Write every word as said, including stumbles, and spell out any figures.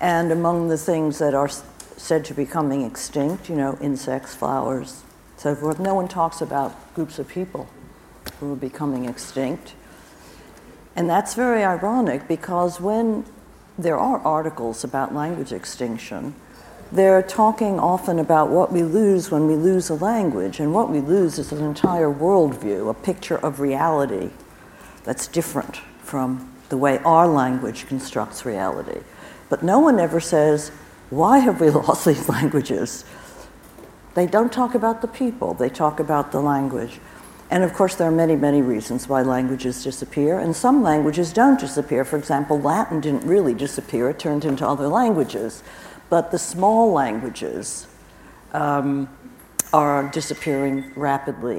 And among the things that are said to be becoming extinct, you know, insects, flowers, so forth, no one talks about groups of people who are becoming extinct. And that's very ironic, because when there are articles about language extinction, they're talking often about what we lose when we lose a language, and what we lose is an entire worldview, a picture of reality that's different from the way our language constructs reality. But no one ever says, why have we lost these languages? They don't talk about the people, they talk about the language. And of course, there are many, many reasons why languages disappear, and some languages don't disappear. For example, Latin didn't really disappear, it turned into other languages. But the small languages um, are disappearing rapidly.